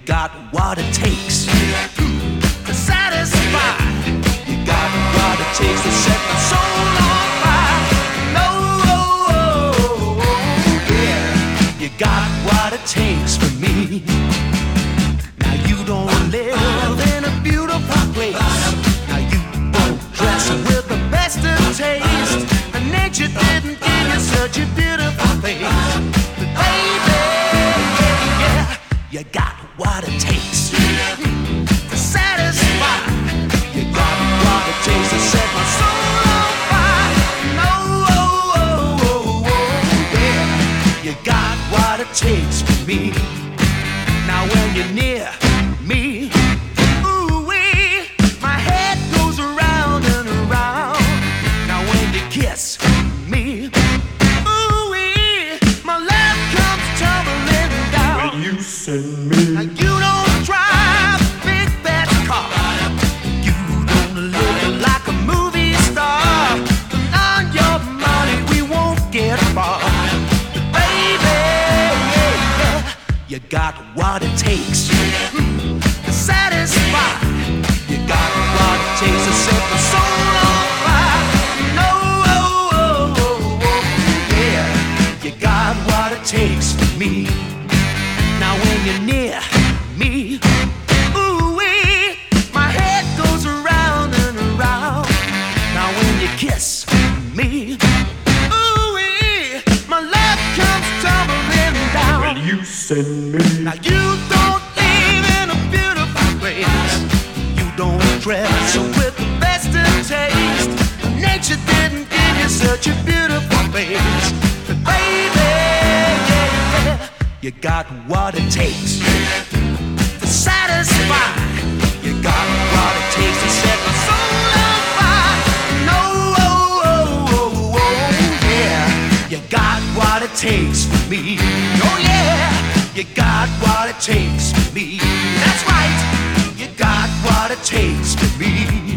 got what it takes to satisfy. You got what it takes to set my soul on fire. No, yeah, you got what it takes for me. Now you don't live in a beautiful place. Now you don't dress with the best of taste. And nature didn't give you such a beautiful face. But baby, yeah, you got what it takes to satisfy. You got what it takes to set my soul on fire. No, yeah, you got what it takes for me. Now when you're near me, ooh-wee, my head goes around and around. Now when you kiss me, ooh-wee, my love comes tumbling down. When you send me, now you don't drive a big fat car. You don't look like a movie star. And on your money we won't get far. But baby, yeah, you got what it takes to satisfy. You got what it takes to set my soul on fire. No, yeah, you got what it takes for me. Now when you're near me, ooh-wee, my head goes around and around. Now when you kiss me, ooh-wee, my love comes tumbling down. when you send me, Now you don't live in a beautiful place. You don't dress with the best of taste. Nature didn't give you such a beautiful face. But baby, yeah, you got what it takes to satisfy. You got what it takes to set my soul on fire. No, yeah, you got what it takes for me. Oh yeah, you got what it takes for me. That's right, you got what it takes for me.